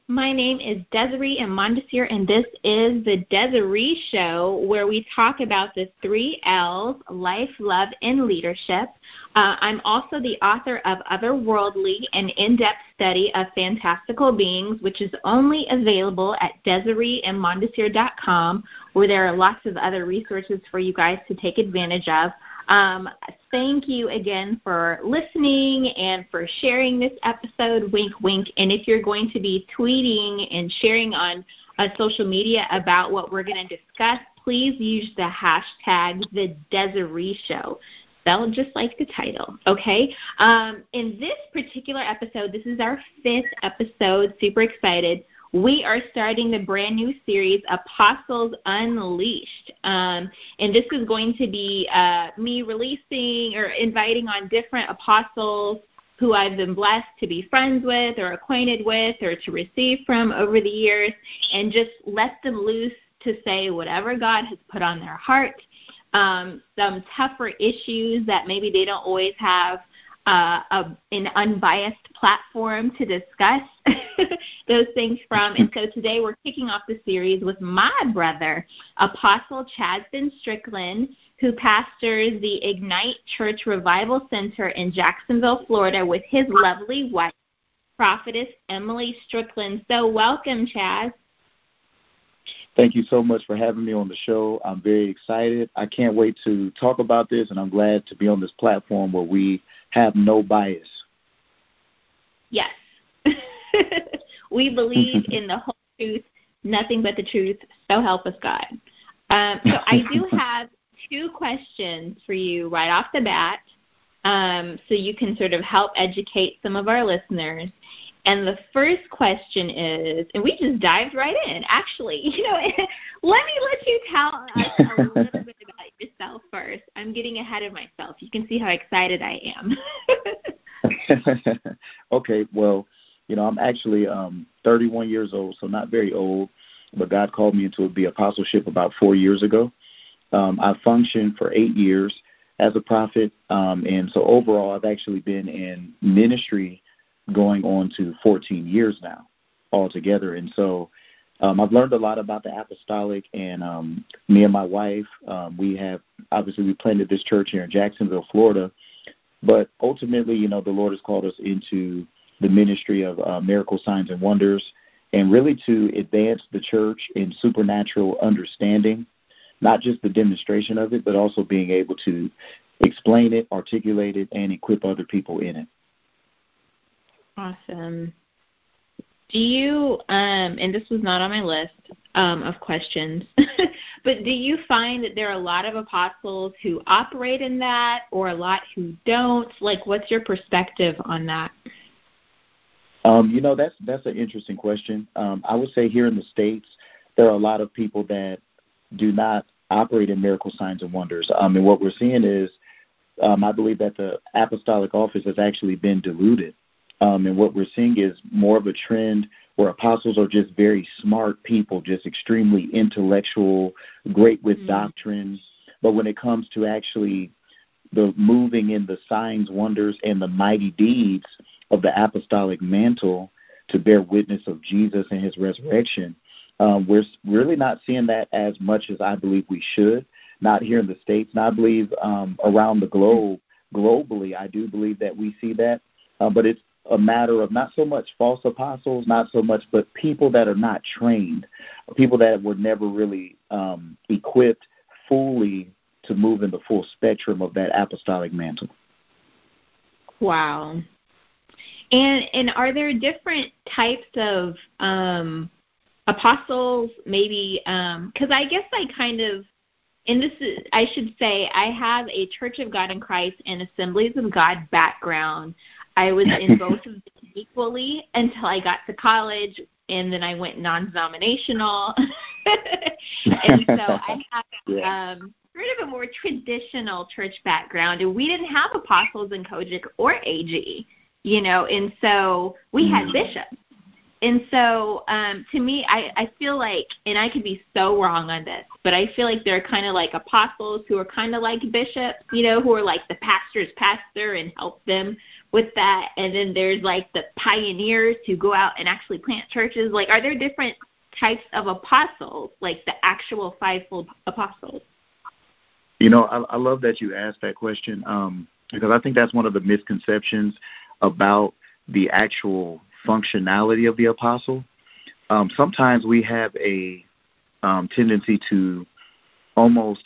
My name is Desiree Mondesir, and this is the Desiree Show, where we talk about the 3 L's, life, love, and leadership. I'm also the author of Otherworldly, an in-depth study of fantastical beings, which is only available at DesireeMondesir.com, where there are lots of other resources for you guys to take advantage of. Thank you again for listening and for sharing this episode, wink, wink. And if you're going to be tweeting and sharing on social media about what we're going to discuss, please use the hashtag #TheDesireeShow, spelled just like the title, okay? In this particular episode, this is our 5th episode, super excited. We are starting the brand new series, Apostles Unleashed. And this is going to be me releasing or inviting on different apostles who I've been blessed to be friends with or acquainted with or to receive from over the years, and just let them loose to say whatever God has put on their heart, some tougher issues that maybe they don't always have an unbiased platform to discuss those things from. And so today we're kicking off the series with my brother, Apostle Chasden Strickland, who pastors the Ignite Church Revival Center in Jacksonville, Florida, with his lovely wife, Prophetess Emily Strickland. So welcome, Chaz. Thank you so much for having me on the show. I'm very excited. I can't wait to talk about this, and I'm glad to be on this platform where we have no bias. Yes. We believe in the whole truth, nothing but the truth, so help us God. So I do have 2 questions for you right off the bat, so you can sort of help educate some of our listeners. And the first question is, and we just dived right in, actually, let you tell us a little bit about yourself first. I'm getting ahead of myself. You can see how excited I am. Okay, well, I'm actually 31 years old, so not very old, but God called me into the apostleship about 4 years ago. I functioned for 8 years as a prophet, and so overall I've actually been in ministry going on to 14 years now altogether. And so I've learned a lot about the apostolic, and me and my wife, we planted this church here in Jacksonville, Florida. But ultimately, the Lord has called us into the ministry of miracle signs and wonders, and really to advance the church in supernatural understanding, not just the demonstration of it, but also being able to explain it, articulate it, and equip other people in it. Awesome. Do you, and this was not on my list of questions, but do you find that there are a lot of apostles who operate in that or a lot who don't? Like, what's your perspective on that? That's an interesting question. I would say here in the States, there are a lot of people that do not operate in miracle signs and wonders. And what we're seeing is, I believe that the apostolic office has actually been diluted. And what we're seeing is more of a trend where apostles are just very smart people, just extremely intellectual, great with doctrine. But when it comes to actually the moving in the signs, wonders, and the mighty deeds of the apostolic mantle to bear witness of Jesus and his resurrection, we're really not seeing that as much as I believe we should, not here in the States. And I believe around the globe, globally, I do believe that we see that. But it's a matter of not so much false apostles, not so much, but people that are not trained, people that were never really equipped fully to move in the full spectrum of that apostolic mantle. Wow. And are there different types of apostles, maybe, because I guess I kind of, and this is, I should say, I have a Church of God in Christ and Assemblies of God background. I was in both of them equally until I got to college, and then I went non-denominational. And so I have sort of a more traditional church background, and we didn't have apostles in Kojic or AG, and so we had bishops. And so, to me, I feel like, and I could be so wrong on this, but I feel like they're kind of like apostles who are kind of like bishops, who are like the pastor's pastor and help them with that. And then there's like the pioneers who go out and actually plant churches. Like, are there different types of apostles, like the actual fivefold apostles? I love that you asked that question because I think that's one of the misconceptions about the actual functionality of the apostle. Sometimes we have a tendency to almost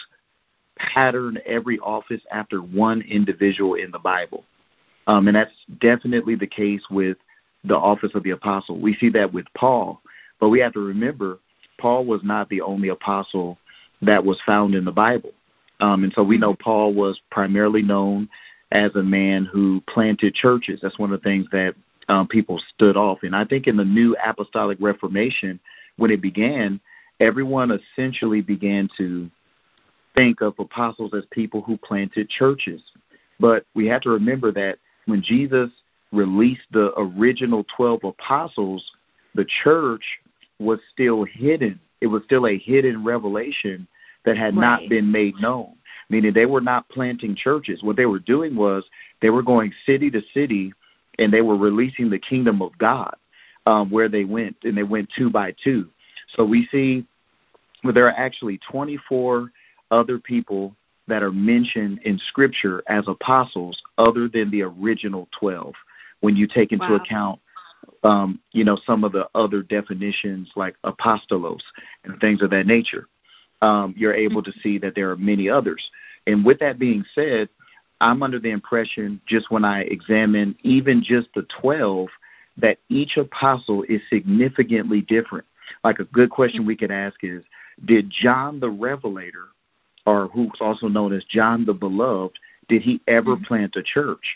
pattern every office after one individual in the Bible. And that's definitely the case with the office of the apostle. We see that with Paul, but we have to remember Paul was not the only apostle that was found in the Bible. And so we know Paul was primarily known as a man who planted churches. That's one of the things that people stood off. And I think in the New Apostolic Reformation, when it began, everyone essentially began to think of apostles as people who planted churches. But we have to remember that when Jesus released the original 12 apostles, the church was still hidden. It was still a hidden revelation that had not been made known, meaning they were not planting churches. What they were doing was they were going city to city, and they were releasing the kingdom of God where they went, and they went two by two. So we see there are actually 24 other people that are mentioned in Scripture as apostles other than the original 12, when you take into account some of the other definitions like apostolos and things of that nature. You're able to see that there are many others. And with that being said, I'm under the impression, just when I examine even just the 12, that each apostle is significantly different. Like a good question we could ask is, did John the Revelator, or who's also known as John the Beloved, did he ever plant a church?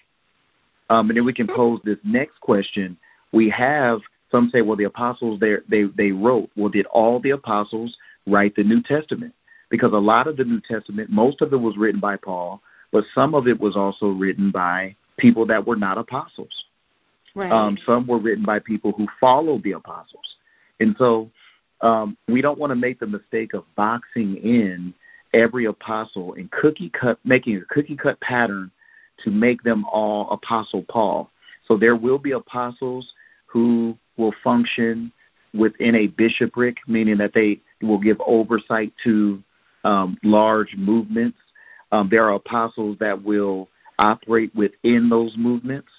And then we can pose this next question. We have, some say, well, the apostles, they wrote. Well, did all the apostles write the New Testament? Because a lot of the New Testament, most of it was written by Paul, but some of it was also written by people that were not apostles. Right. Some were written by people who followed the apostles. And so we don't want to make the mistake of boxing in every apostle and making a cookie-cut pattern to make them all Apostle Paul. So there will be apostles who will function within a bishopric, meaning that they will give oversight to large movements. There are apostles that will operate within those movements.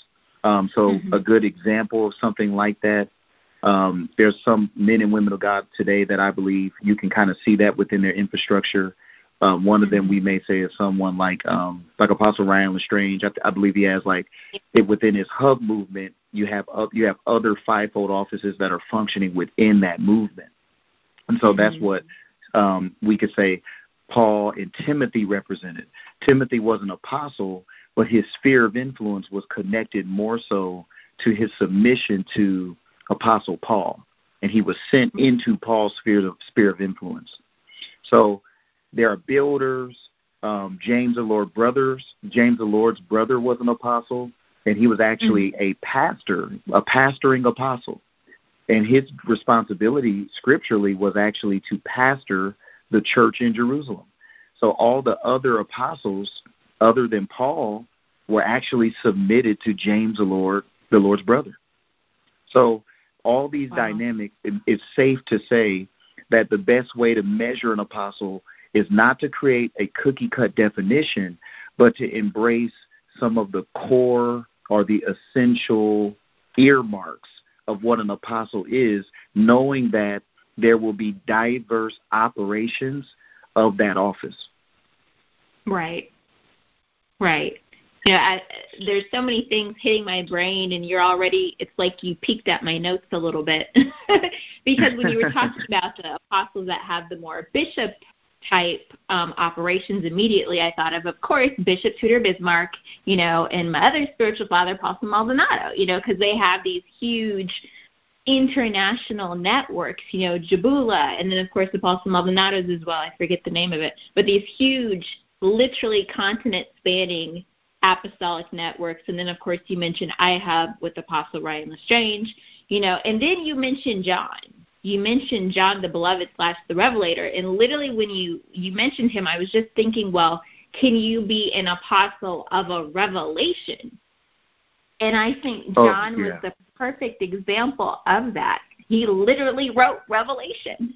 A good example of something like that, there's some men and women of God today that I believe you can kind of see that within their infrastructure. One of them we may say is someone like Apostle Ryan Lestrange. I believe he has within his hub movement, you have other fivefold offices that are functioning within that movement. And so that's what we could say Paul and Timothy represented. Timothy was an apostle, but his sphere of influence was connected more so to his submission to Apostle Paul, and he was sent into Paul's sphere of influence. So there are builders. James the Lord's brother was an apostle, and he was actually a pastor, a pastoring apostle. And his responsibility scripturally was actually to pastor the church in Jerusalem. So all the other apostles, other than Paul, were actually submitted to James the Lord's brother. So all these dynamics, it's safe to say that the best way to measure an apostle is not to create a cookie-cut definition, but to embrace some of the core or the essential earmarks of what an apostle is, knowing that there will be diverse operations of that office. Right. There's so many things hitting my brain, and it's like you peeked at my notes a little bit. Because when you were talking about the apostles that have the more bishop type operations, immediately I thought of course, Bishop Tudor Bismarck, and my other spiritual father, Apostle Maldonado, because they have these huge international networks, Jabula, and then, of course, Apostle Maldonado's as well. I forget the name of it. But these huge, literally continent-spanning apostolic networks. And then, of course, you mentioned iHub with Apostle Ryan Lestrange, and then you mentioned John. You mentioned John the Beloved / the Revelator. And literally when you mentioned him, I was just thinking, well, can you be an apostle of a revelation? And I think John was the perfect example of that. He literally wrote Revelation.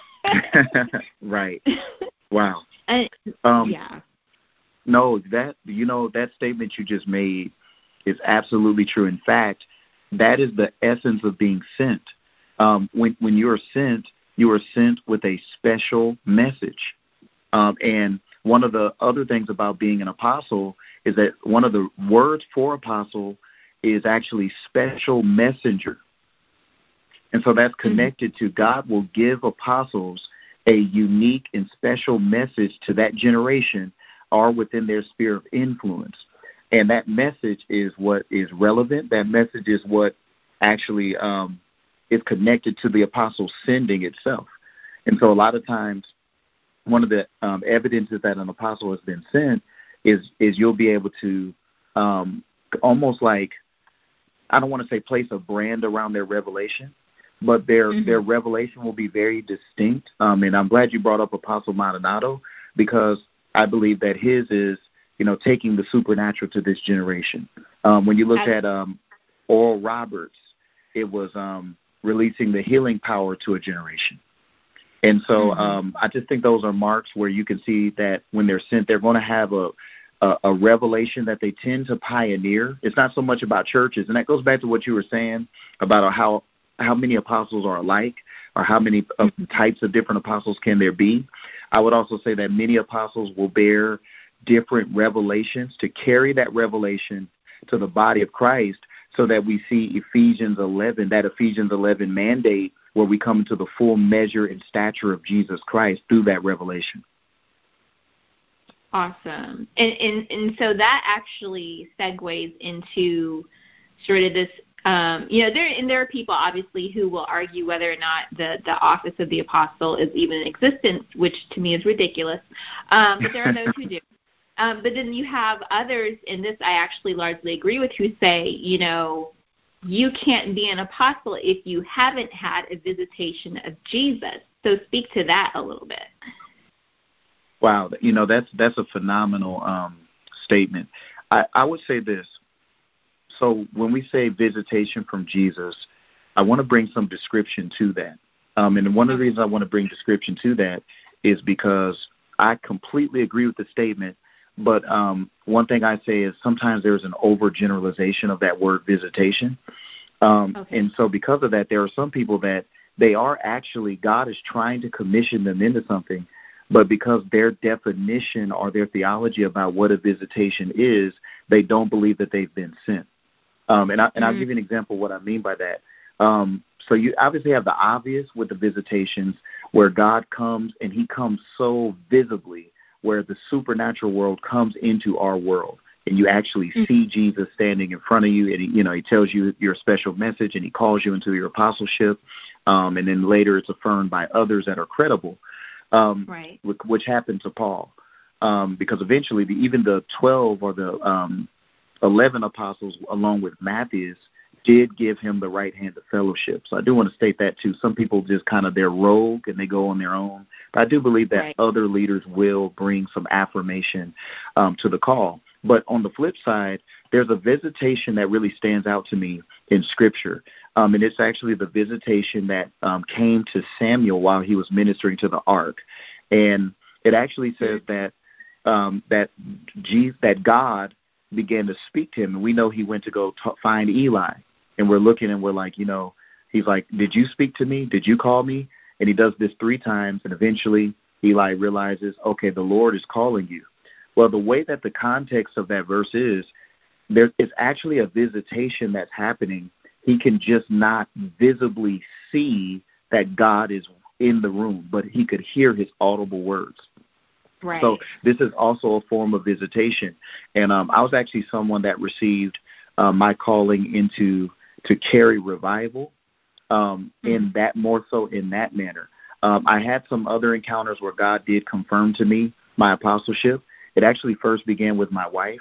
Right. Wow. Yeah. No, that statement you just made is absolutely true. In fact, that is the essence of being sent. When you are sent with a special message. And one of the other things about being an apostle is that one of the words for apostle is actually special messenger. And so that's connected to God will give apostles a unique and special message to that generation or within their sphere of influence. And that message is what is relevant. That message is what actually is connected to the apostle sending itself. And so a lot of times one of the evidences that an apostle has been sent is you'll be able to almost like, I don't want to say place a brand around their revelation, but their revelation will be very distinct. And I'm glad you brought up Apostle Maldonado, because I believe that his is, taking the supernatural to this generation. When you look at Oral Roberts, it was releasing the healing power to a generation. And so I just think those are marks where you can see that when they're sent, they're going to have a revelation that they tend to pioneer. It's not so much about churches. And that goes back to what you were saying about how many apostles are alike, or how many types of different apostles can there be. I would also say that many apostles will bear different revelations to carry that revelation to the body of Christ, so that we see Ephesians 11 mandate where we come into the full measure and stature of Jesus Christ through that revelation. Awesome. And so that actually segues into sort of this, there are people obviously who will argue whether or not the office of the apostle is even in existence, which to me is ridiculous. But there are those who do. But then you have others, and this I actually largely agree with, who say, you can't be an apostle if you haven't had a visitation of Jesus. So speak to that a little bit. Wow, that's a phenomenal statement. I would say this. So when we say visitation from Jesus, I want to bring some description to that. And one of the reasons I want to bring description to that is because I completely agree with the statement. But one thing I say is sometimes there's an overgeneralization of that word visitation. And so because of that, there are some people that they are actually, God is trying to commission them into something, but because their definition or their theology about what a visitation is, they don't believe that they've been sent. And I'll give you an example of what I mean by that. So you obviously have the obvious with the visitations where God comes, and he comes so visibly, where the supernatural world comes into our world, and you actually see Jesus standing in front of you, and he tells you your special message, and he calls you into your apostleship, and then later it's affirmed by others that are credible, which happened to Paul, because eventually even the 12 or the 11 apostles, along with Matthias, did give him the right hand of fellowship. So I do want to state that too. Some people just they're rogue and they go on their own. But I do believe that other leaders will bring some affirmation to the call. But on the flip side, there's a visitation that really stands out to me in Scripture. And it's actually the visitation that came to Samuel while he was ministering to the ark. And it actually says that that God began to speak to him. And we know he went to go find Eli. And we're looking and we're like, he's like, did you speak to me? Did you call me? And he does this 3 times. And eventually Eli realizes, okay, the Lord is calling you. Well, the way that the context of that verse is, it's actually a visitation that's happening. He can just not visibly see that God is in the room, but he could hear his audible words. Right. So this is also a form of visitation. And I was actually someone that received my calling to carry revival in that, more so in that manner. I had some other encounters where God did confirm to me my apostleship. It actually first began with my wife.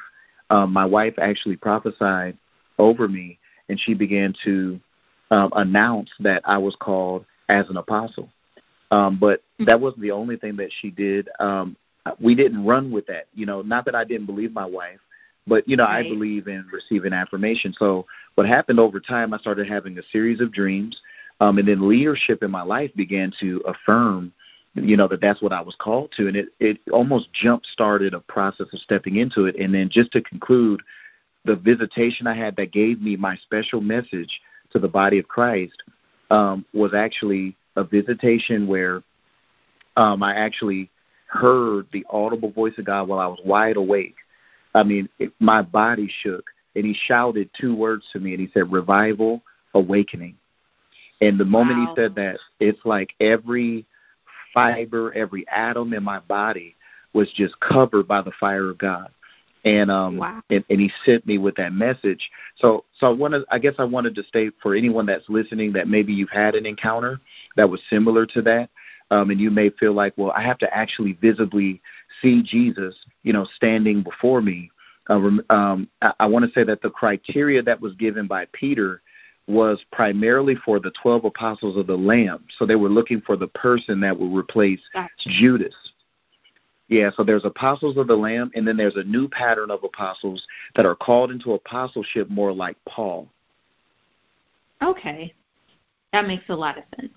my wife actually prophesied over me, and she began to announce that I was called as an apostle. But that wasn't the only thing that she did. We didn't run with that. Not that I didn't believe my wife, but, I believe in receiving affirmation. So what happened over time, I started having a series of dreams, and then leadership in my life began to affirm, that that's what I was called to. And it almost jump-started a process of stepping into it. And then just to conclude, the visitation I had that gave me my special message to the body of Christ was actually a visitation where I actually heard the audible voice of God while I was wide awake. I mean, my body shook, and he shouted 2 words to me, and he said, revival, awakening. And the moment he said that, it's like every fiber, every atom in my body was just covered by the fire of God. And and he sent me with that message. So I guess I wanted to state for anyone that's listening that maybe you've had an encounter that was similar to that, and you may feel like, well, I have to actually visibly see Jesus, standing before me. I want to say that the criteria that was given by Peter was primarily for the 12 apostles of the Lamb. So they were looking for the person that would replace Judas. Yeah, so there's apostles of the Lamb, and then there's a new pattern of apostles that are called into apostleship more like Paul. Okay. That makes a lot of sense.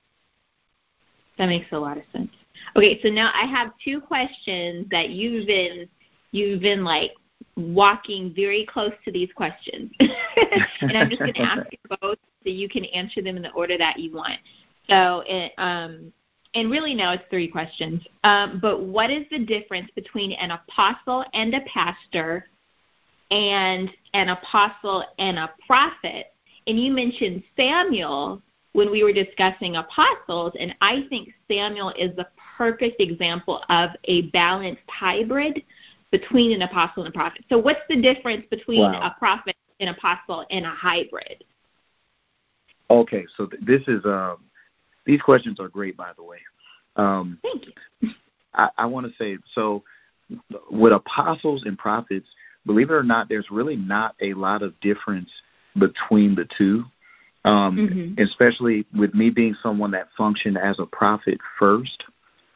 Okay, so now I have 2 questions that you've been like walking very close to these questions. And I'm just going to ask you both so you can answer them in the order that you want. So, and really now it's 3 questions. But what is the difference between an apostle and a pastor and an apostle and a prophet? And you mentioned Samuel when we were discussing apostles, and I think Samuel is the perfect example of a balanced hybrid between an apostle and a prophet. So what's the difference between a prophet, an apostle, and a hybrid? Okay, so this is these questions are great, by the way. Thank you. I want to say, so with apostles and prophets, believe it or not, there's really not a lot of difference between the two, especially with me being someone that functioned as a prophet first.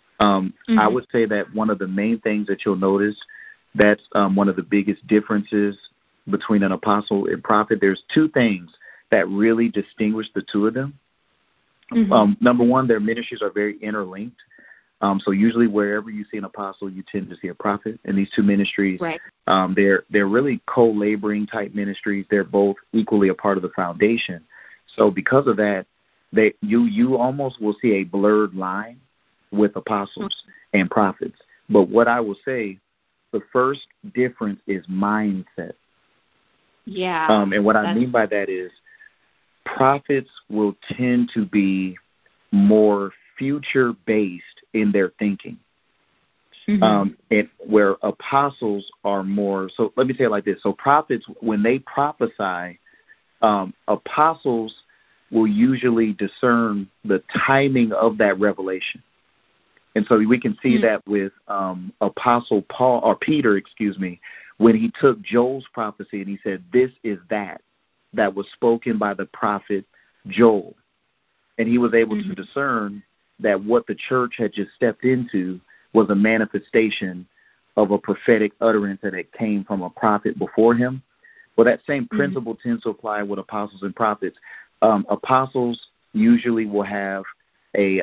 I would say that one of the main things that you'll notice, that's one of the biggest differences between an apostle and prophet. There's 2 things that really distinguish the 2 of them. Number one, their ministries are very interlinked. So usually wherever you see an apostle, you tend to see a prophet. And these 2 ministries, they're really co-laboring type ministries. They're both equally a part of the foundation. So because of that, you almost will see a blurred line with apostles and prophets. But what I will say, the first difference is mindset. Yeah. And what I mean by that is prophets will tend to be more future-based in their thinking. And where apostles are more, so let me say it like this. So prophets, when they prophesy, apostles will usually discern the timing of that revelation. And so we can see that with Apostle Paul, or Peter, when he took Joel's prophecy and he said, this is that was spoken by the prophet Joel. And he was able to discern that what the church had just stepped into was a manifestation of a prophetic utterance that had came from a prophet before him. Well, that same principle tends to apply with apostles and prophets. Apostles usually will have a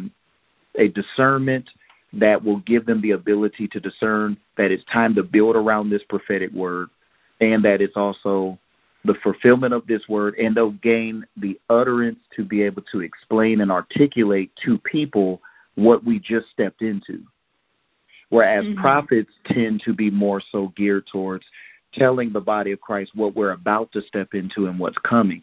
discernment that will give them the ability to discern that it's time to build around this prophetic word, and that it's also the fulfillment of this word, and they'll gain the utterance to be able to explain and articulate to people what we just stepped into. Whereas prophets tend to be more so geared towards telling the body of Christ what we're about to step into and what's coming.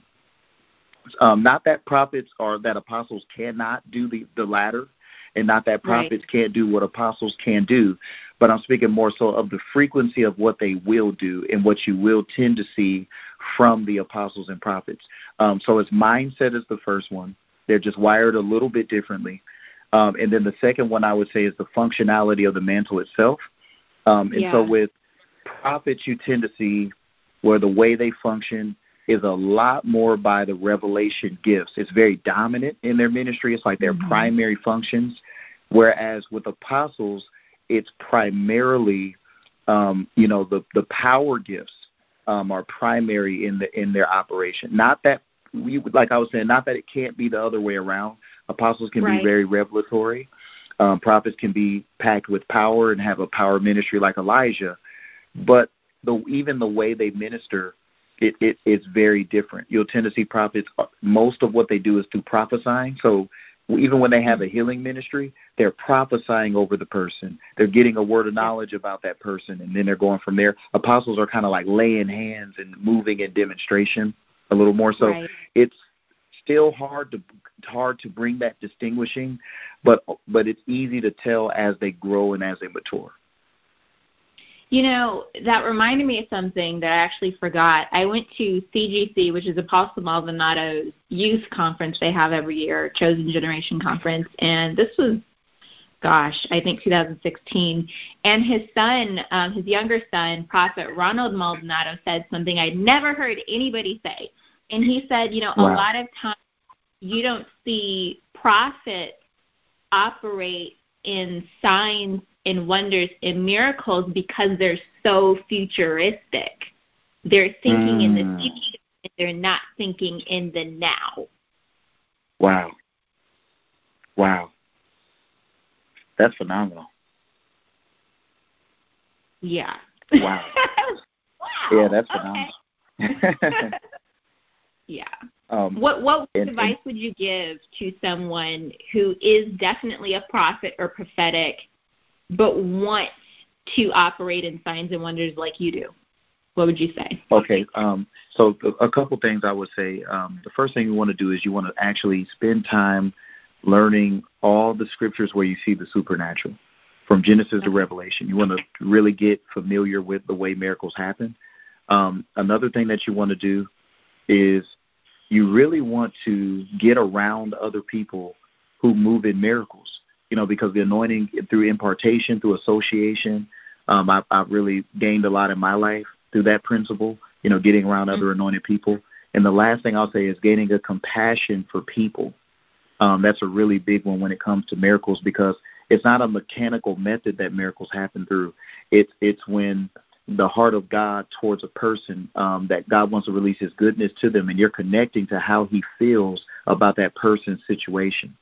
Not that prophets or that apostles cannot do the latter, and not that prophets can't do what apostles can do, but I'm speaking more so of the frequency of what they will do and what you will tend to see from the apostles and prophets. So its mindset is the first one. They're just wired a little bit differently. And then the second one I would say is the functionality of the mantle itself. And so with prophets you tend to see where the way they function is a lot more by the revelation gifts. It's very dominant in their ministry. It's like their primary functions. Whereas with apostles, it's primarily, the power gifts are primary in their operation. Not that like I was saying, not that it can't be the other way around. Apostles can be very revelatory. Prophets can be packed with power and have a power ministry like Elijah. But even the way they minister, it's very different. You'll tend to see prophets, most of what they do is through prophesying. So even when they have a healing ministry, they're prophesying over the person. They're getting a word of knowledge about that person, and then they're going from there. Apostles are kind of like laying hands and moving in demonstration a little more. So it's still hard to bring that distinguishing, but it's easy to tell as they grow and as they mature. That reminded me of something that I actually forgot. I went to CGC, which is Apostle Maldonado's youth conference they have every year, Chosen Generation Conference, and this was, I think 2016. And his son, his younger son, Prophet Ronald Maldonado, said something I'd never heard anybody say. And he said, a lot of times you don't see prophets operate in signs and wonders and miracles because they're so futuristic. They're thinking in the future, and they're not thinking in the now. Wow. That's phenomenal. Yeah. Wow. Wow. Yeah, that's phenomenal. Okay. Yeah. What advice would you give to someone who is definitely a prophet or prophetic, but wants to operate in signs and wonders like you do? What would you say? Okay. So a couple things I would say. The first thing you want to do is you want to actually spend time learning all the scriptures where you see the supernatural, from Genesis to Revelation. You want to really get familiar with the way miracles happen. Another thing that you want to do is you really want to get around other people who move in miracles, because the anointing through impartation, through association, I've really gained a lot in my life through that principle, getting around other anointed people. And the last thing I'll say is gaining a compassion for people. That's a really big one when it comes to miracles, because it's not a mechanical method that miracles happen through. It's when the heart of God towards a person, that God wants to release his goodness to them, and you're connecting to how he feels about that person's situation.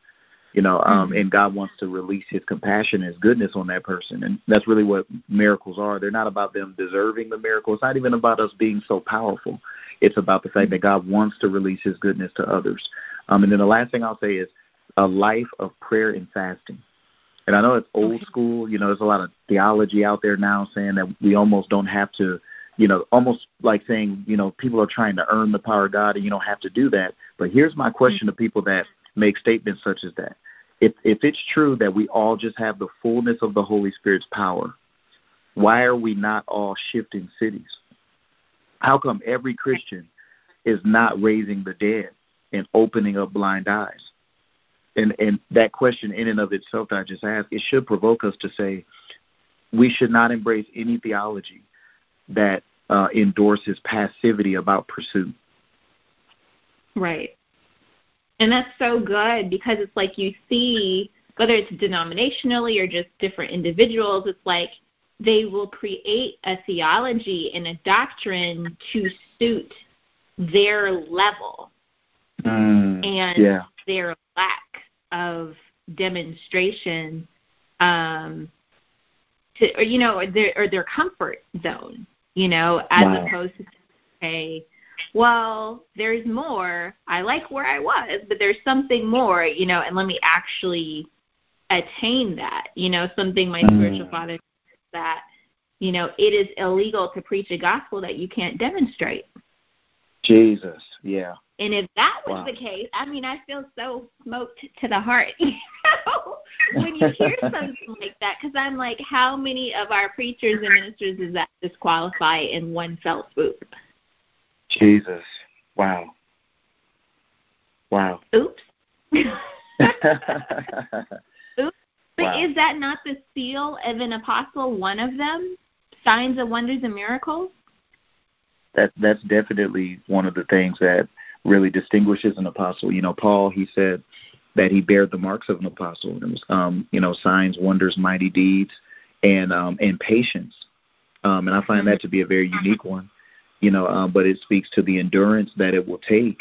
And God wants to release his compassion and his goodness on that person. And that's really what miracles are. They're not about them deserving the miracle. It's not even about us being so powerful. It's about the fact that God wants to release his goodness to others. And then the last thing I'll say is a life of prayer and fasting. And I know it's old school. There's a lot of theology out there now saying that we almost don't have to, almost like saying, people are trying to earn the power of God and you don't have to do that. But here's my question to people that make statements such as that. If it's true that we all just have the fullness of the Holy Spirit's power, why are we not all shifting cities? How come every Christian is not raising the dead and opening up blind eyes? And that question in and of itself that I just asked, it should provoke us to say we should not embrace any theology that endorses passivity about pursuit. Right. And that's so good, because it's like you see, whether it's denominationally or just different individuals, it's like they will create a theology and a doctrine to suit their level and their lack of demonstration, or their comfort zone, as opposed to say, well, there's more. I like where I was, but there's something more, and let me actually attain that. Something my spiritual father said, that, it is illegal to preach a gospel that you can't demonstrate. Jesus, yeah. And if that was the case, I feel so smoked to the heart, when you hear something like that, because I'm like, how many of our preachers and ministers does that disqualify in one fell swoop? Jesus. Wow. Oops. Oops. But wow. Is that not the seal of an apostle, one of them? signs and wonders and miracles? That's definitely one of the things that really distinguishes an apostle. Paul, he said that he bared the marks of an apostle. It was, signs, wonders, mighty deeds, and patience. And I find that to be a very unique one. But it speaks to the endurance that it will take,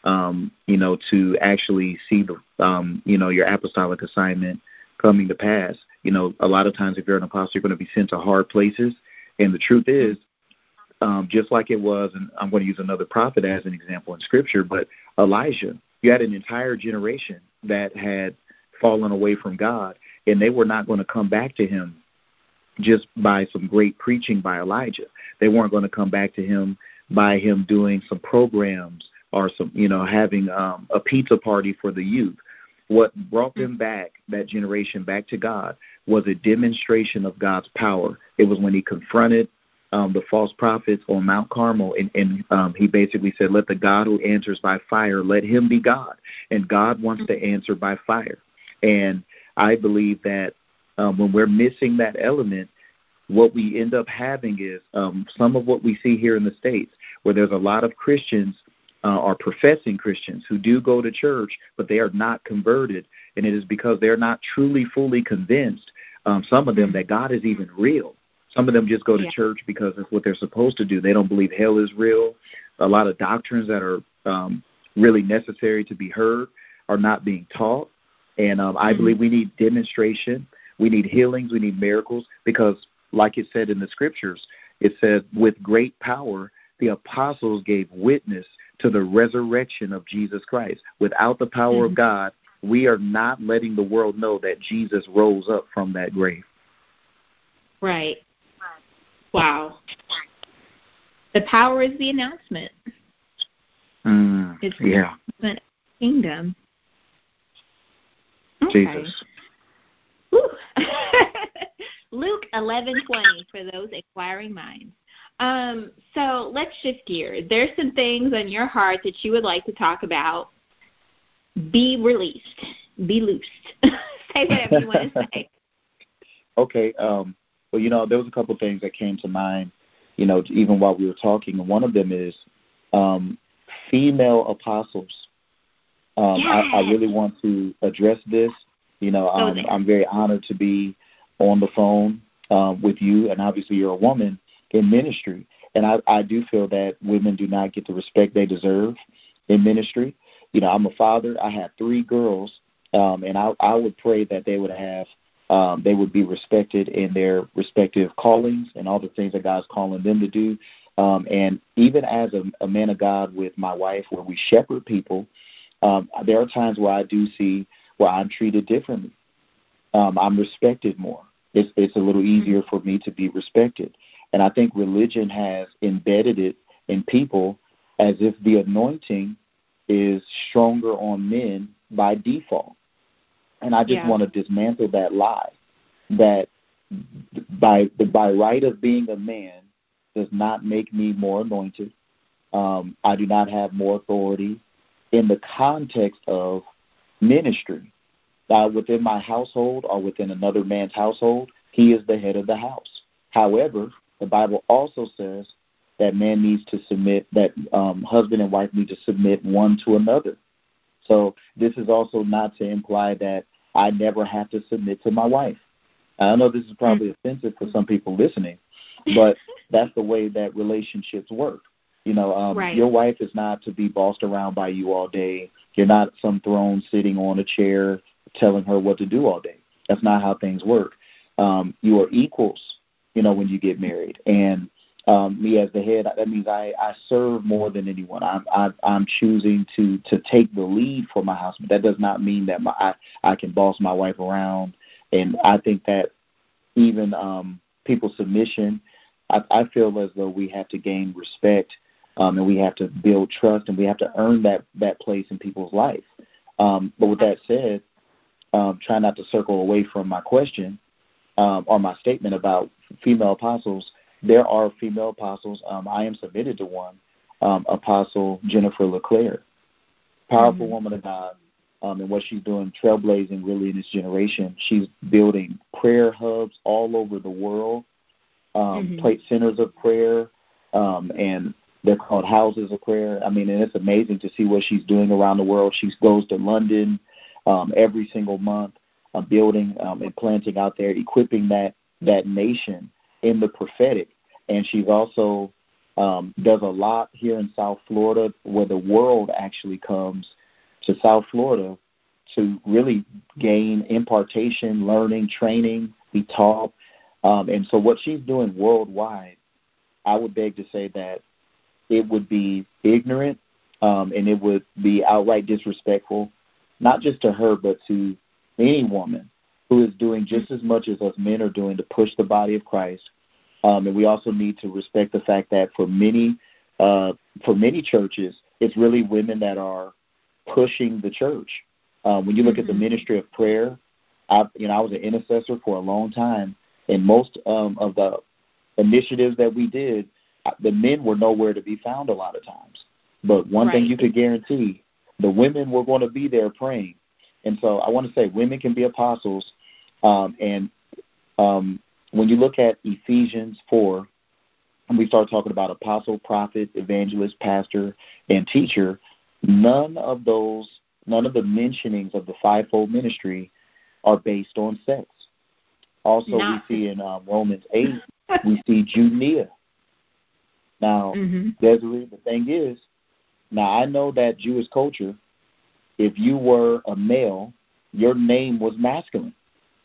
to actually see the, your apostolic assignment coming to pass. A lot of times if you're an apostle, you're going to be sent to hard places. And the truth is, just like it was, and I'm going to use another prophet as an example in Scripture, but Elijah, you had an entire generation that had fallen away from God, and they were not going to come back to him just by some great preaching by Elijah. They weren't going to come back to him by him doing some programs or some, having a pizza party for the youth. What brought them back, that generation back to God, was a demonstration of God's power. It was when he confronted the false prophets on Mount Carmel, and he basically said, let the God who answers by fire, let him be God. And God wants to answer by fire. And I believe that when we're missing that element, what we end up having is some of what we see here in the States, where there's a lot of Christians or professing Christians who do go to church, but they are not converted. And it is because they're not truly, fully convinced, some of them, that God is even real. Some of them just go to church because it's what they're supposed to do. They don't believe hell is real. A lot of doctrines that are really necessary to be heard are not being taught. And I believe we need demonstration. We need healings. We need miracles because, like it said in the Scriptures, it said, with great power, the apostles gave witness to the resurrection of Jesus Christ. Without the power of God, we are not letting the world know that Jesus rose up from that grave. Right. Wow. The power is the announcement. It's the announcement of the kingdom. Okay. Jesus. Luke 11:20 for those inquiring minds. So let's shift gears. There's some things on your heart that you would like to talk about. Be released. Be loosed. Say whatever you want to say. Okay. Well, there was a couple things that came to mind, even while we were talking. And one of them is female apostles. I really want to address this. I'm very honored to be on the phone with you, and obviously you're a woman in ministry. And I do feel that women do not get the respect they deserve in ministry. I'm a father. I have 3 girls, and I would pray that they would have they would be respected in their respective callings and all the things that God's calling them to do. And even as a man of God with my wife, where we shepherd people, there are times where I do see where I'm treated differently. I'm respected more. It's a little easier for me to be respected. And I think religion has embedded it in people as if the anointing is stronger on men by default. And I just want to dismantle that lie, that by right of being a man does not make me more anointed. I do not have more authority in the context of ministry. Within my husband or within another man's household, he is the head of the house. However, the Bible also says that man needs to submit, that husband and wife need to submit one to another. So this is also not to imply that I never have to submit to my wife. I know this is probably offensive for some people listening, but that's the way that relationships work. Your wife is not to be bossed around by you all day. You're not some throne sitting on a chair telling her what to do all day. That's not how things work. You are equals, when you get married. And me as the head, that means I serve more than anyone. I'm choosing to take the lead for my husband. That does not mean that I can boss my wife around. And I think that even people's submission, I feel as though we have to gain respect, and we have to build trust, and we have to earn that place in people's life. But with that said, try not to circle away from my question or my statement about female apostles. There are female apostles. I am submitted to one, Apostle Jennifer LeClaire, powerful woman of God, and what she's doing, trailblazing really in this generation. She's building prayer hubs all over the world, centers of prayer, and they're called houses of prayer. I mean, and it's amazing to see what she's doing around the world. She goes to London every single month, building and planting out there, equipping that nation in the prophetic. And she's also does a lot here in South Florida, where the world actually comes to South Florida to really gain impartation, learning, training, be taught. And so what she's doing worldwide, I would beg to say that it would be ignorant, and it would be outright disrespectful, not just to her, but to any woman who is doing just as much as us men are doing to push the body of Christ. And we also need to respect the fact that for many churches, it's really women that are pushing the church. When you look at the ministry of prayer, I was an intercessor for a long time, and most of the initiatives that we did, the men were nowhere to be found a lot of times. But one thing you could guarantee, the women were going to be there praying. And so I want to say women can be apostles. And when you look at Ephesians 4, and we start talking about apostle, prophet, evangelist, pastor, and teacher, none of the mentionings of the fivefold ministry are based on sex. Also, we see in Romans 8, we see Junia. Now, Desiree, the thing is, now I know that Jewish culture, if you were a male, your name was masculine.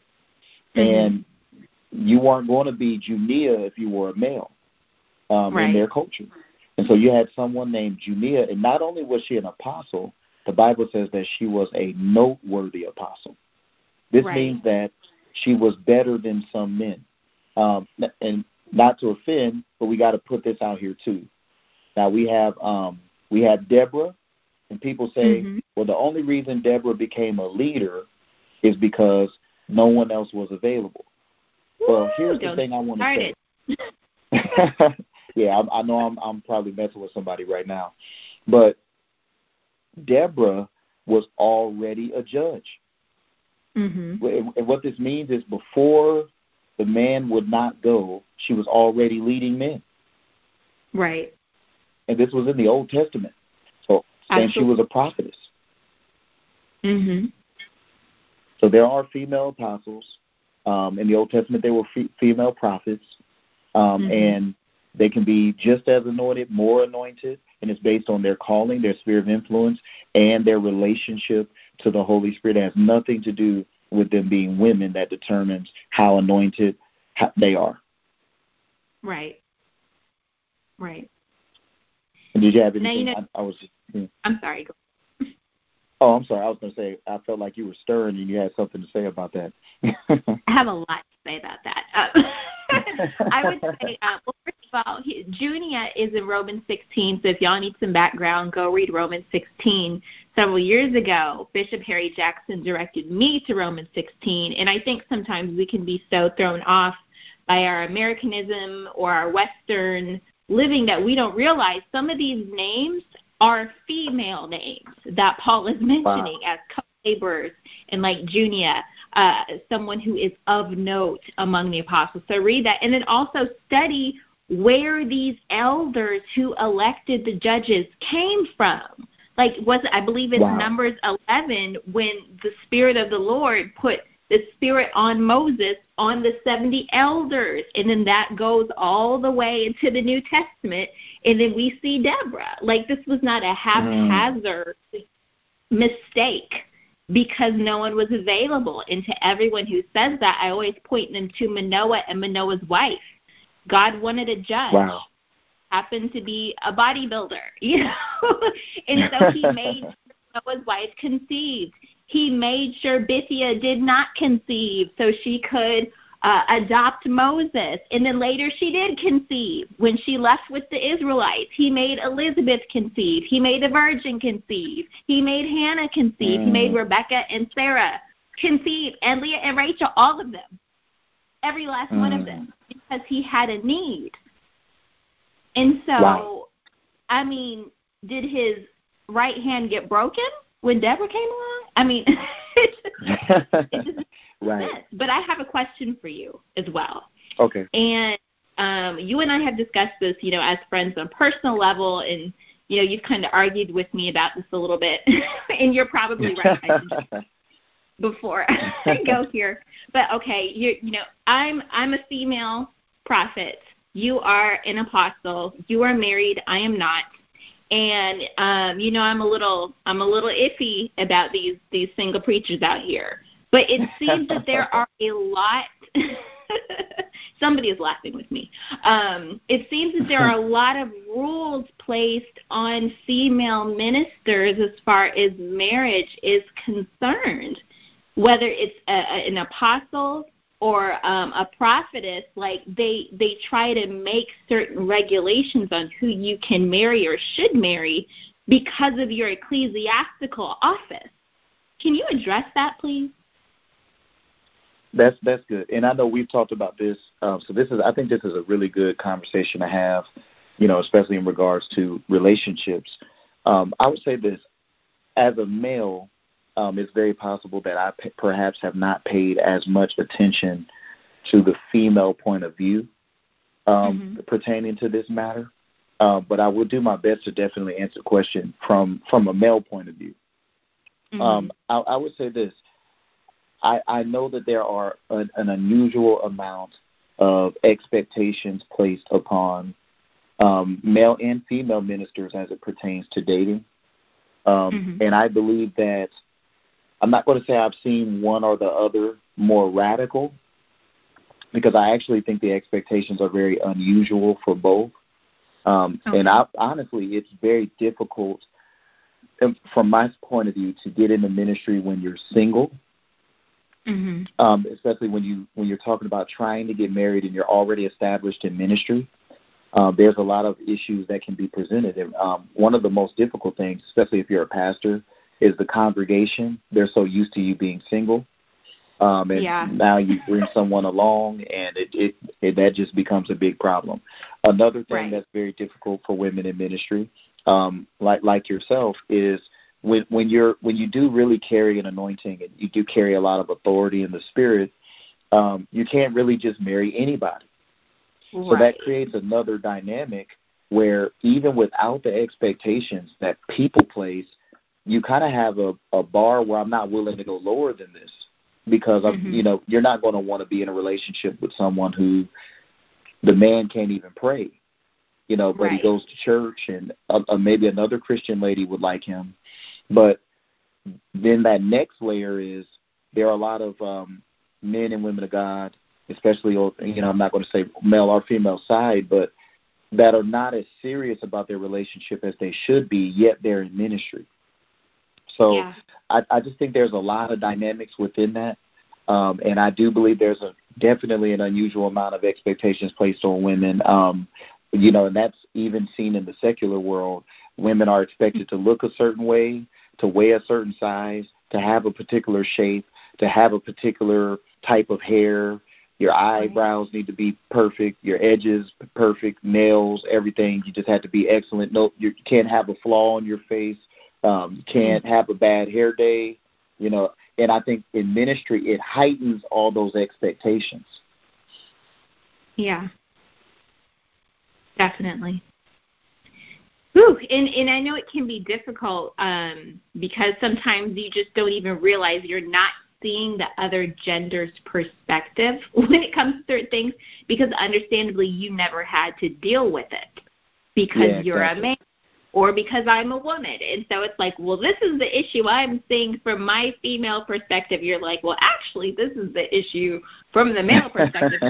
And you weren't going to be Junia if you were a male in their culture. And so you had someone named Junia, and not only was she an apostle, the Bible says that she was a noteworthy apostle. This means that she was better than some men. And not to offend, but we got to put this out here too. Now we have Deborah, and people say, well, the only reason Deborah became a leader is because no one else was available. Well, here's the thing I want to say. Yeah, I know I'm probably messing with somebody right now, but Deborah was already a judge. And what this means is before the man would not go, she was already leading men. Right. And this was in the Old Testament. So, and she was a prophetess. So there are female apostles. In the Old Testament, there were female prophets. And they can be just as anointed, more anointed, and it's based on their calling, their sphere of influence, and their relationship to the Holy Spirit. It has nothing to do with them being women that determines how anointed they are. Right. Right. And did you have anything? Now, I'm sorry. Go. Oh, I'm sorry. I was going to say, I felt like you were stirring and you had something to say about that. I have a lot to say about that. I would say, well, first of all, Junia is in Romans 16, so if y'all need some background, go read Romans 16. Several years ago, Bishop Harry Jackson directed me to Romans 16, and I think sometimes we can be so thrown off by our Americanism or our Western living that we don't realize some of these names are female names that Paul is mentioning as co-laborers, and like Junia, someone who is of note among the apostles. So read that, and then also study where these elders who elected the judges came from. Like, I believe it's Numbers 11 when the Spirit of the Lord put the Spirit on Moses, on the 70 elders, and then that goes all the way into the New Testament, and then we see Deborah. Like, this was not a haphazard mistake because no one was available. And to everyone who says that, I always point them to Manoah and Manoah's wife. God wanted a judge. Happened to be a bodybuilder, and so he made Manoah's wife conceived. He made sure Bithia did not conceive so she could adopt Moses. And then later she did conceive. When she left with the Israelites, he made Elizabeth conceive. He made a virgin conceive. He made Hannah conceive. He made Rebecca and Sarah conceive, and Leah and Rachel, all of them. Every last one of them, because he had a need. And so, I mean, did his right hand get broken when Deborah came along? I mean, it just makes sense. But I have a question for you as well. Okay. And you and I have discussed this, as friends on a personal level, and, you've kind of argued with me about this a little bit, and you're probably right. I should just, before I go here. But, okay, I'm a female prophet. You are an apostle. You are married. I am not. And I'm a little iffy about these single preachers out here. But it seems that there are a lot. Somebody is laughing with me. It seems that there are a lot of rules placed on female ministers as far as marriage is concerned. Whether it's an apostle or a prophetess, like they try to make certain regulations on who you can marry or should marry because of your ecclesiastical office. Can you address that, please? That's good, and I know we've talked about this. So I think this is a really good conversation to have, especially in regards to relationships. I would say this: as a male, it's very possible that I perhaps have not paid as much attention to the female point of view pertaining to this matter. But I will do my best to definitely answer the question from a male point of view. I would say this. I know that there are an unusual amount of expectations placed upon male and female ministers as it pertains to dating. And I believe that I'm not going to say I've seen one or the other more radical, because I actually think the expectations are very unusual for both. And honestly, it's very difficult, from my point of view, to get into ministry when you're single. Especially when you're talking about trying to get married and you're already established in ministry. There's a lot of issues that can be presented. And one of the most difficult things, especially if you're a pastor, is the congregation. They're so used to you being single. And now you bring someone along, and that just becomes a big problem. Another thing that's very difficult for women in ministry, like yourself, is when you do really carry an anointing and you do carry a lot of authority in the spirit, you can't really just marry anybody. So that creates another dynamic where even without the expectations that people place, you kind of have a bar where I'm not willing to go lower than this, because you're not going to want to be in a relationship with someone who the man can't even pray, but he goes to church, and maybe another Christian lady would like him. But then that next layer is there are a lot of men and women of God, especially, I'm not going to say male or female side, but that are not as serious about their relationship as they should be, yet they're in ministry. So I just think there's a lot of dynamics within that. And I do believe there's definitely an unusual amount of expectations placed on women. And that's even seen in the secular world. Women are expected to look a certain way, to weigh a certain size, to have a particular shape, to have a particular type of hair. Your eyebrows need to be perfect, your edges perfect, nails, everything. You just have to be excellent. No, you can't have a flaw on your face. You can't have a bad hair day. And I think in ministry it heightens all those expectations. Yeah. Definitely. Whew. And I know it can be difficult because sometimes you just don't even realize you're not seeing the other gender's perspective when it comes to certain things, because understandably you never had to deal with it because you're a man or because I'm a woman. And so it's like, well, this is the issue I'm seeing from my female perspective. You're like, well, actually, this is the issue from the male perspective.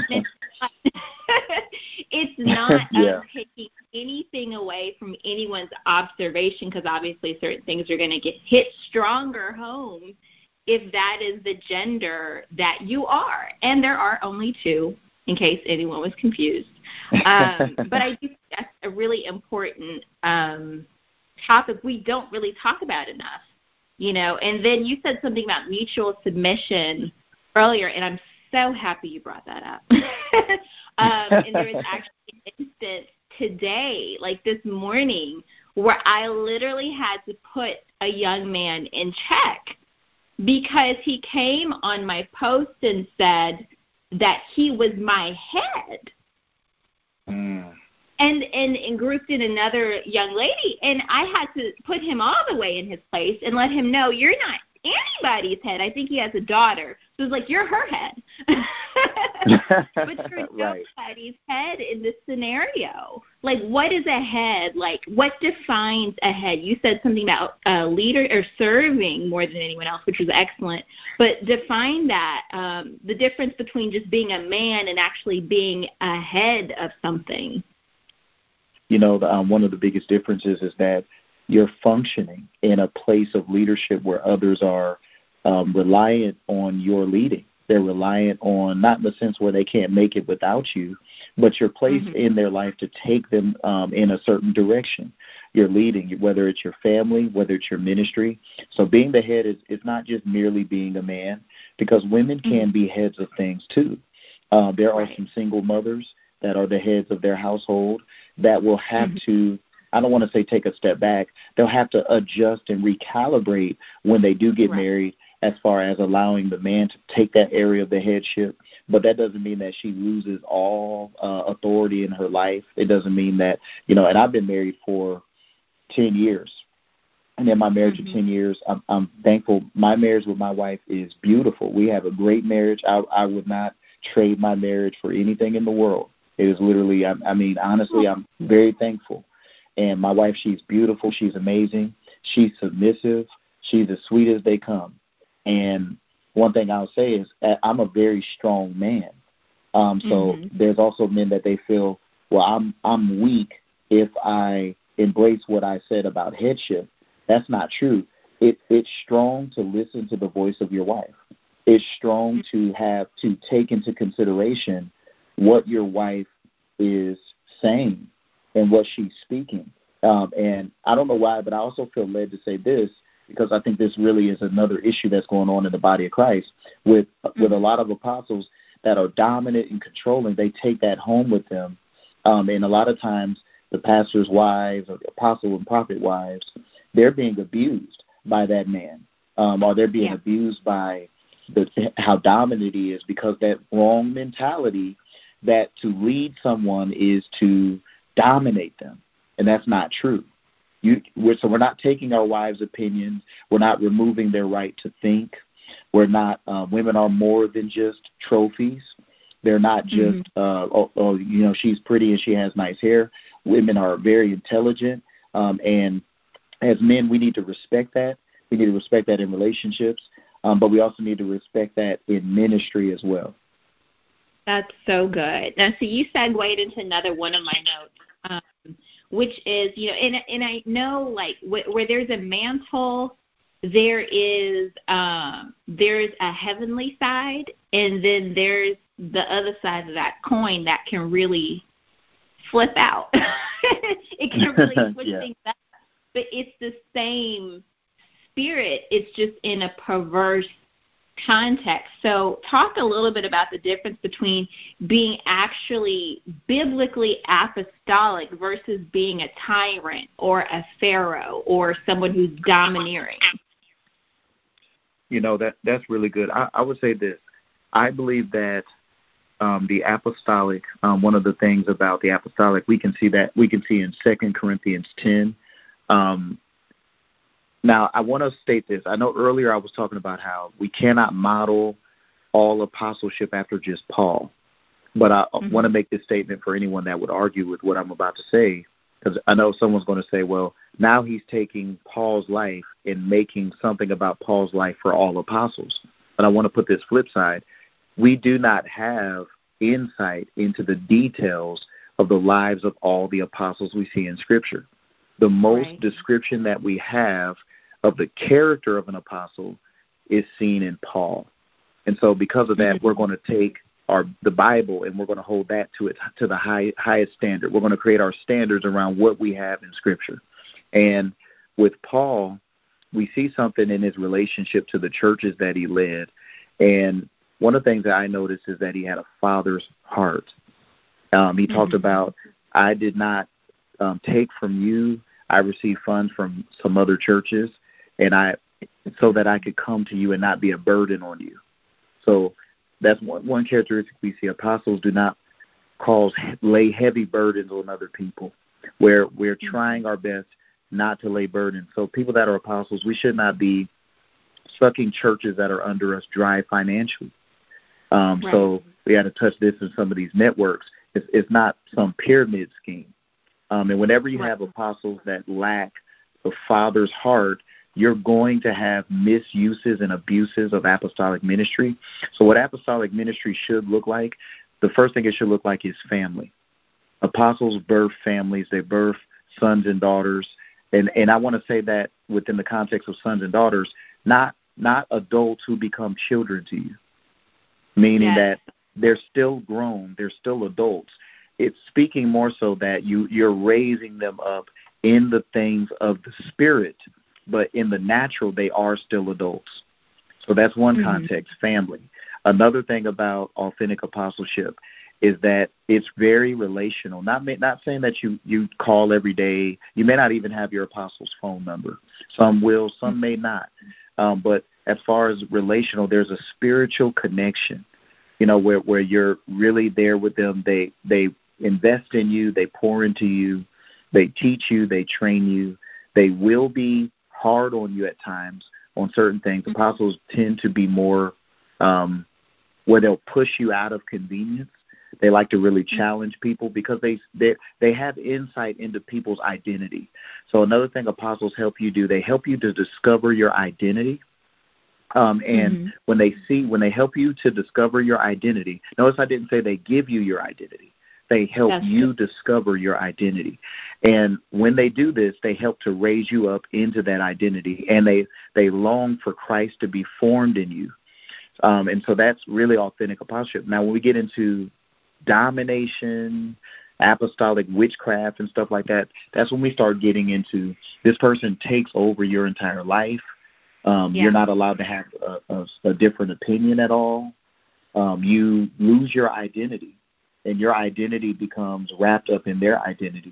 It's not taking anything away from anyone's observation, because obviously certain things are going to get hit stronger home if that is the gender that you are. And there are only two, in case anyone was confused. But I do think that's a really important topic we don't really talk about enough, And then you said something about mutual submission earlier, and I'm so happy you brought that up. And there was actually an instance today, like this morning, where I literally had to put a young man in check because he came on my post and said that he was my head. Mm. And grouped in another young lady, and I had to put him all the way in his place and let him know, you're not anybody's head. I think he has a daughter. So it's like, you're her head. But you're right. nobody's head in this scenario. Like, what is a head? Like, what defines a head? You said something about leader or serving more than anyone else, which was excellent. But define that, the difference between just being a man and actually being a head of something. You know, one of the biggest differences is that you're functioning in a place of leadership where others are reliant on your leading. They're reliant on, not in the sense where they can't make it without you, but you're placed in their life to take them in a certain direction. You're leading, whether it's your family, whether it's your ministry. So being the head is not just merely being a man, because women can be heads of things too. There are some single mothers that are the heads of their household that will have to, I don't want to say take a step back, they'll have to adjust and recalibrate when they do get married, as far as allowing the man to take that area of the headship. But that doesn't mean that she loses all authority in her life. It doesn't mean that, you know, and I've been married for 10 years. And in my marriage of 10 years, I'm thankful. My marriage with my wife is beautiful. We have a great marriage. I would not trade my marriage for anything in the world. It is literally, I mean, honestly, I'm very thankful. And my wife, she's beautiful. She's amazing. She's submissive. She's as sweet as they come. And one thing I'll say is I'm a very strong man. So there's also men that they feel, well, I'm weak if I embrace what I said about headship. That's not true. It's strong to listen to the voice of your wife. It's strong to have to take into consideration what your wife is saying and what she's speaking. And I don't know why, but I also feel led to say this, because I think this really is another issue that's going on in the body of Christ with a lot of apostles that are dominant and controlling. They take that home with them. And a lot of times the pastor's wives or the apostle and prophet wives, they're being abused by that man, or they're being abused by how dominant he is, because that wrong mentality that to lead someone is to dominate them. And that's not true. So we're not taking our wives' opinions. We're not removing their right to think. We're not. Women are more than just trophies. They're not just, she's pretty and she has nice hair. Women are very intelligent. And as men, we need to respect that. We need to respect that in relationships. But we also need to respect that in ministry as well. That's so good. Now, so you segued into another one of my notes, which is, and I know, like, where there's a mantle, there is there's a heavenly side, and then there's the other side of that coin that can really flip out. It can really switch things up. But it's the same spirit. It's just in a perverse context. So talk a little bit about the difference between being actually biblically apostolic versus being a tyrant or a pharaoh or someone who's domineering. That's really good. I would say this. I believe that the apostolic, one of the things about the apostolic, we can see in 2 Corinthians 10. Now, I want to state this. I know earlier I was talking about how we cannot model all apostleship after just Paul. But I want to make this statement for anyone that would argue with what I'm about to say, because I know someone's going to say, well, now he's taking Paul's life and making something about Paul's life for all apostles. But I want to put this flip side. We do not have insight into the details of the lives of all the apostles we see in Scripture. The most description that we have of the character of an apostle is seen in Paul. And so because of that, we're going to take the Bible and we're going to hold that to the highest standard. We're going to create our standards around what we have in Scripture. And with Paul, we see something in his relationship to the churches that he led. And one of the things that I noticed is that he had a father's heart. He talked about, I did not take from you. I received funds from some other churches, and so that I could come to you and not be a burden on you. So that's one characteristic we see. Apostles do not lay heavy burdens on other people, where we're trying our best not to lay burdens. So people that are apostles, we should not be sucking churches that are under us dry financially. Right. So we got to touch this in some of these networks. It's not some pyramid scheme. And whenever you have apostles that lack the Father's heart, you're going to have misuses and abuses of apostolic ministry. So what apostolic ministry should look like, the first thing it should look like is family. Apostles birth families. They birth sons and daughters. And I want to say that within the context of sons and daughters, not adults who become children to you, meaning that they're still grown, they're still adults. It's speaking more so that you're raising them up in the things of the Spirit, but in the natural, they are still adults. So that's one context, family. Another thing about authentic apostleship is that it's very relational. Not saying that you call every day. You may not even have your apostle's phone number. Some will, some may not. But as far as relational, there's a spiritual connection, where you're really there with them. They invest in you. They pour into you. They teach you. They train you. They will be hard on you at times on certain things. Apostles tend to be more where they'll push you out of convenience. They like to really challenge people because they have insight into people's identity. So another thing apostles help you do, they help you to discover your identity. And when they help you to discover your identity, notice I didn't say they give you your identity. They help you discover your identity. And when they do this, they help to raise you up into that identity. And they long for Christ to be formed in you. And so that's really authentic apostleship. Now, when we get into domination, apostolic witchcraft and stuff like that, that's when we start getting into this person takes over your entire life. You're not allowed to have a different opinion at all. You lose your identity, and your identity becomes wrapped up in their identity.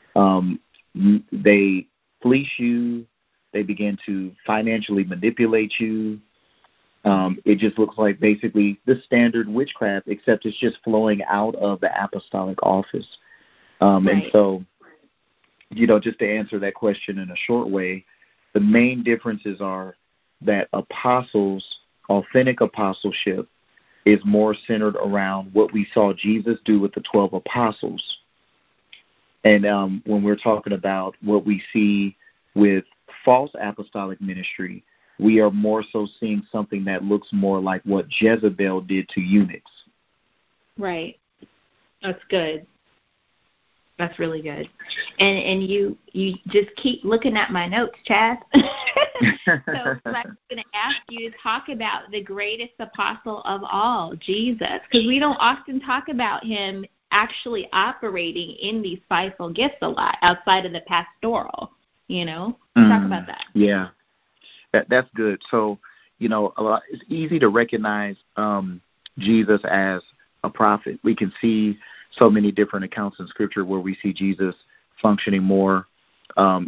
They fleece you. They begin to financially manipulate you. It just looks like basically the standard witchcraft, except it's just flowing out of the apostolic office. And so, just to answer that question in a short way, the main differences are that authentic apostleship is more centered around what we saw Jesus do with the 12 apostles. And when we're talking about what we see with false apostolic ministry, we are more so seeing something that looks more like what Jezebel did to eunuchs. Right. That's good. That's really good. And you just keep looking at my notes, Chad. So I'm going to ask you to talk about the greatest apostle of all, Jesus, because we don't often talk about him actually operating in these fivefold gifts a lot outside of the pastoral, Talk about that. Yeah. That's good. So, it's easy to recognize Jesus as a prophet. We can see so many different accounts in Scripture where we see Jesus functioning more in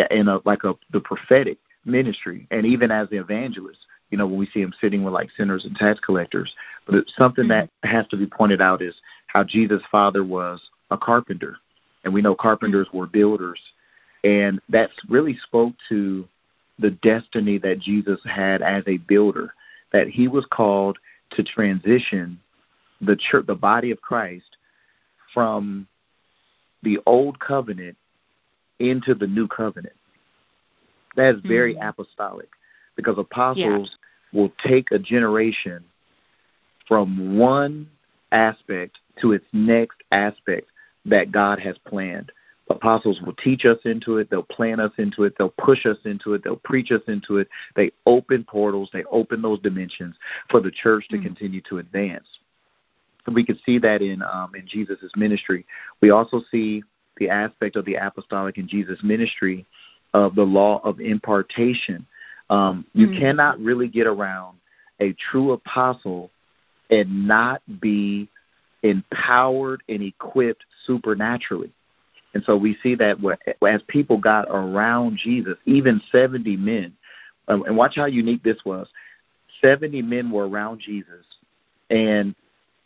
the prophetic ministry, and even as the evangelist. When we see him sitting with like sinners and tax collectors. But it's something that has to be pointed out is how Jesus' father was a carpenter, and we know carpenters were builders, and that's really spoke to the destiny that Jesus had as a builder, that he was called to transition the church, the body of Christ, from the old covenant into the new covenant. That is very apostolic, because apostles will take a generation from one aspect to its next aspect that God has planned. Apostles will teach us into it. They'll plan us into it. They'll push us into it. They'll preach us into it. They open portals. They open those dimensions for the church to continue to advance. And we can see that in Jesus' ministry. We also see the aspect of the apostolic in Jesus' ministry of the law of impartation. You cannot really get around a true apostle and not be empowered and equipped supernaturally. And so we see that as people got around Jesus, even 70 men, and watch how unique this was. 70 men were around Jesus, and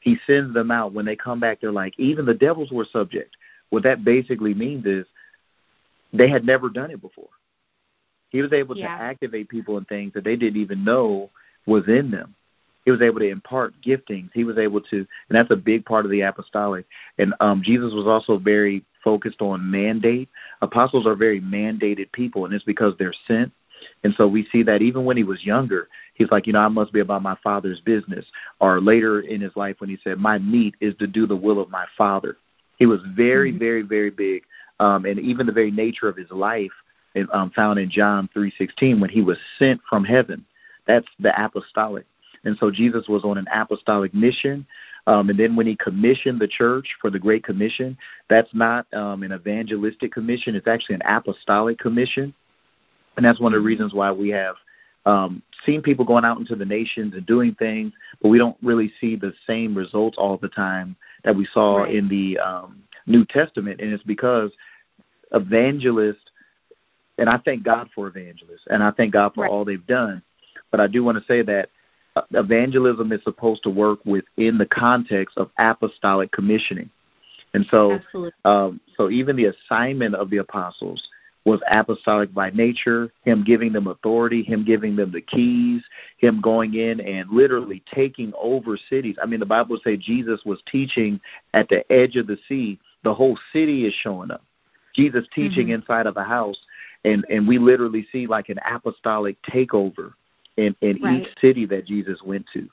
He sends them out. When they come back, they're like, even the devils were subject. What that basically means is they had never done it before. He was able to activate people in things that they didn't even know was in them. He was able to impart giftings. He was able to, and that's a big part of the apostolic. And Jesus was also very focused on mandate. Apostles are very mandated people, and it's because they're sent. And so we see that even when he was younger, he's like, I must be about my Father's business. Or later in his life when he said, my meat is to do the will of my Father. He was very, very, very big. And even the very nature of his life found in John 3:16, when he was sent from heaven. That's the apostolic. And so Jesus was on an apostolic mission. And then when he commissioned the church for the Great Commission, that's not an evangelistic commission. It's actually an apostolic commission. And that's one of the reasons why we have seen people going out into the nations and doing things, but we don't really see the same results all the time that we saw in the New Testament. And it's because evangelists, and I thank God for evangelists, and I thank God for all they've done, but I do want to say that evangelism is supposed to work within the context of apostolic commissioning. And so so even the assignment of the apostles was apostolic by nature, him giving them authority, him giving them the keys, him going in and literally taking over cities. I mean, the Bible says Jesus was teaching at the edge of the sea. The whole city is showing up. Jesus teaching inside of a house, and we literally see like an apostolic takeover in each city that Jesus went to.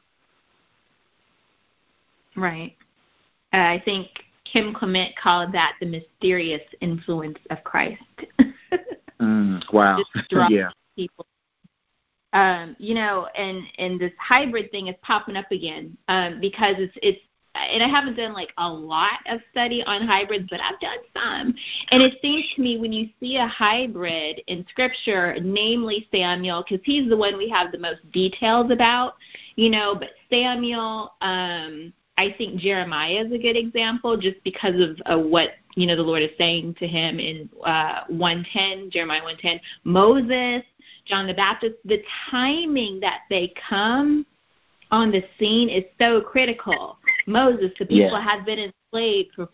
Right. I think Kim Clement called that the mysterious influence of Christ. Wow. Yeah. People. And this hybrid thing is popping up again because it's and I haven't done like a lot of study on hybrids, but I've done some. And it seems to me when you see a hybrid in Scripture, namely Samuel, because he's the one we have the most details about, but Samuel, I think Jeremiah is a good example just because of what, the Lord is saying to him in 1:10, Jeremiah 1:10, Moses, John the Baptist, the timing that they come on the scene is so critical. Moses, the people had been enslaved for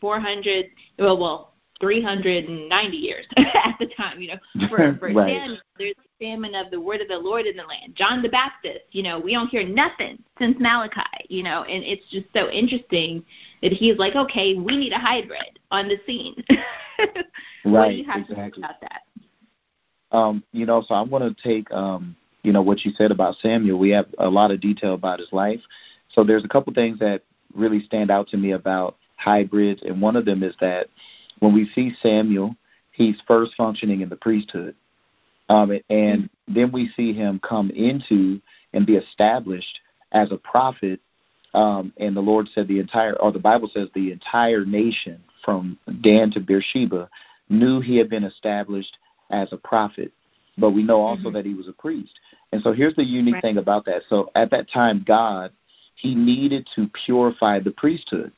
390 years at the time, for Samuel, there's a famine of the word of the Lord in the land. John the Baptist, we don't hear nothing since Malachi, and it's just so interesting that he's like, okay, we need a hybrid on the scene. What do you have to say about that? So I'm going to take, what you said about Samuel. We have a lot of detail about his life. So there's a couple things that really stand out to me about hybrids, and one of them is that when we see Samuel, he's first functioning in the priesthood, and then we see him come into and be established as a prophet, and the Lord said the Bible says the entire nation from Dan to Beersheba knew he had been established as a prophet, but we know also that he was a priest. And so here's the unique thing about that. So at that time, God, he needed to purify the priesthood.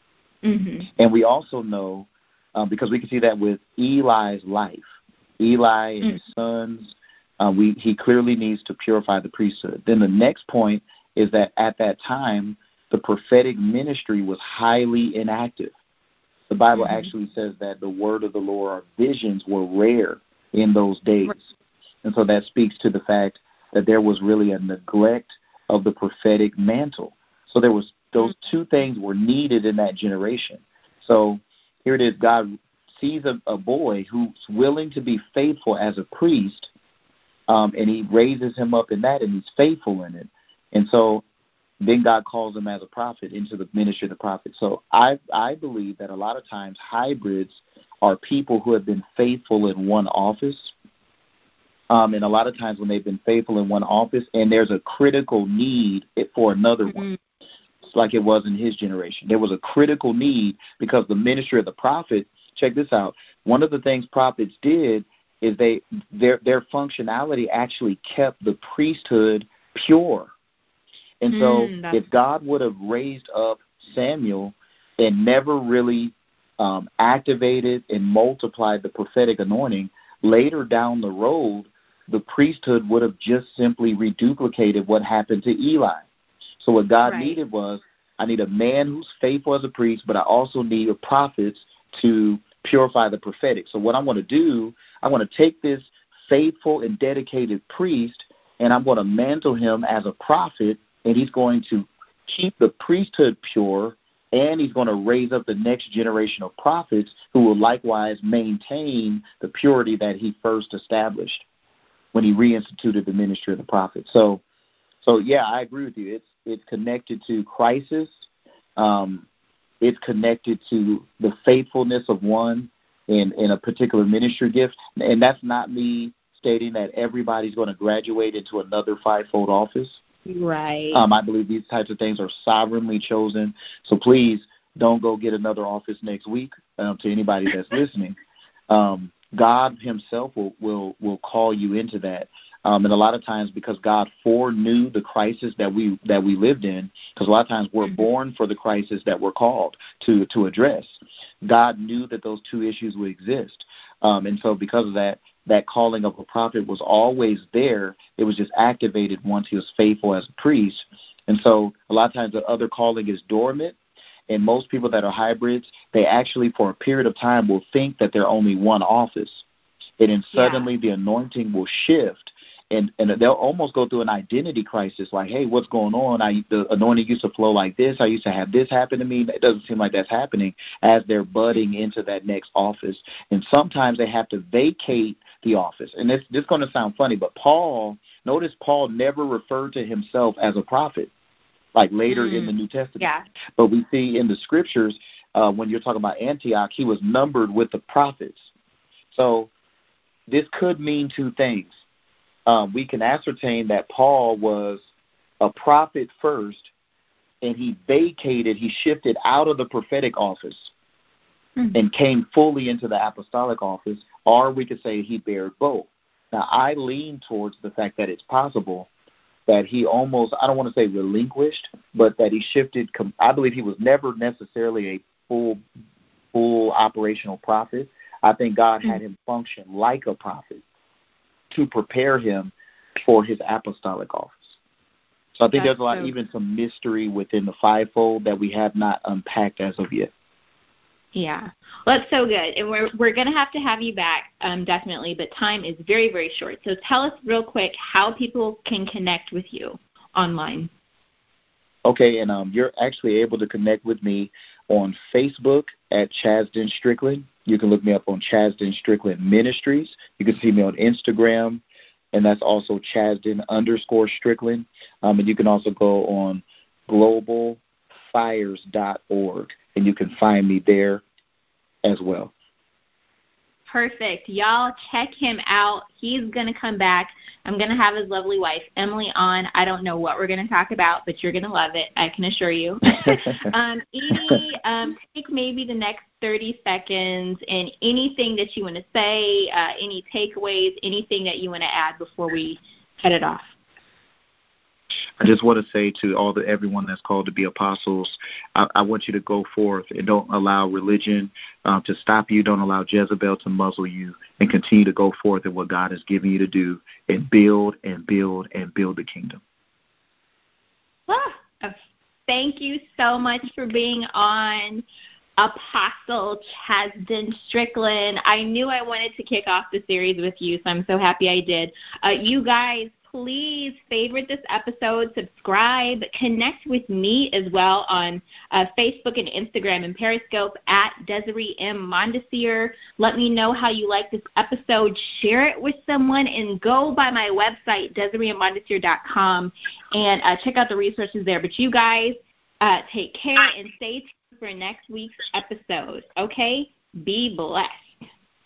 And we also know, because we can see that with Eli's life, Eli and his sons, he clearly needs to purify the priesthood. Then the next point is that at that time, the prophetic ministry was highly inactive. The Bible actually says that the word of the Lord, or visions, were rare in those days. And so that speaks to the fact that there was really a neglect of the prophetic mantle. So there was those two things were needed in that generation. So here it is, God sees a boy who's willing to be faithful as a priest, and he raises him up in that, and he's faithful in it. And so then God calls him as a prophet into the ministry of the prophet. So I believe that a lot of times hybrids are people who have been faithful in one office, and a lot of times when they've been faithful in one office and there's a critical need for another one, it's like it was in his generation. There was a critical need because the ministry of the prophet, check this out, one of the things prophets did is their functionality actually kept the priesthood pure. And so if God would have raised up Samuel and never really activated and multiplied the prophetic anointing, later down the road, the priesthood would have just simply reduplicated what happened to Eli. So what God needed was I need a man who's faithful as a priest, but I also need prophets to purify the prophetic. So what I want to do, I want to take this faithful and dedicated priest, and I'm going to mantle him as a prophet, and he's going to keep the priesthood pure, and he's going to raise up the next generation of prophets who will likewise maintain the purity that he first established when he reinstituted the ministry of the prophet. So yeah, I agree with you. It's connected to crisis. It's connected to the faithfulness of one in a particular ministry gift. And that's not me stating that everybody's going to graduate into another fivefold office. Right. I believe these types of things are sovereignly chosen. So please don't go get another office next week to anybody that's listening. God himself will call you into that. And a lot of times because God foreknew the crisis that we lived in, because a lot of times we're born for the crisis that we're called to address. God knew that those two issues would exist. And so because of that calling of a prophet was always there. It was just activated once he was faithful as a priest. And so a lot of times the other calling is dormant. And most people that are hybrids, they actually for a period of time will think that they're only one office. And then suddenly the anointing will shift. And they'll almost go through an identity crisis, like, hey, what's going on? The anointing used to flow like this. I used to have this happen to me. It doesn't seem like that's happening as they're budding into that next office. And sometimes they have to vacate the office. And this is going to sound funny, but notice Paul never referred to himself as a prophet, like later in the New Testament. Yeah. But we see in the scriptures, when you're talking about Antioch, he was numbered with the prophets. So this could mean two things. We can ascertain that Paul was a prophet first, and he shifted out of the prophetic office and came fully into the apostolic office, or we could say he bared both. Now, I lean towards the fact that it's possible that he almost, I don't want to say relinquished, but that he shifted. I believe he was never necessarily a full operational prophet. I think God had him function like a prophet to prepare him for his apostolic office. So I think there's even some mystery within the fivefold that we have not unpacked as of yet. Yeah. Well, that's so good. And we're going to have you back, definitely, but time is very, very short. So tell us real quick how people can connect with you online. Okay, and you're actually able to connect with me on Facebook at Chasden Strickland. You can look me up on Chasden Strickland Ministries. You can see me on Instagram, and that's also Chasden_Strickland. And you can also go on globalfires.org, and you can find me there as well. Perfect. Y'all check him out. He's going to come back. I'm going to have his lovely wife, Emily, on. I don't know what we're going to talk about, but you're going to love it. I can assure you. Take maybe the next 30 seconds and anything that you want to say, any takeaways, anything that you want to add before we cut it off. I just want to say to everyone that's called to be apostles, I want you to go forth and don't allow religion to stop you. Don't allow Jezebel to muzzle you, and continue to go forth in what God has given you to do and build and build and build the kingdom. Thank you so much for being on, Apostle Chasden Strickland. I knew I wanted to kick off the series with you, so I'm so happy I did. You guys, please favorite this episode, subscribe, connect with me as well on Facebook and Instagram and Periscope at Desiree M. Mondesir. Let me know how you like this episode. Share it with someone and go by my website, DesireeMondesir.com, and check out the resources there. But you guys, take care and stay tuned for next week's episode. Okay? Be blessed.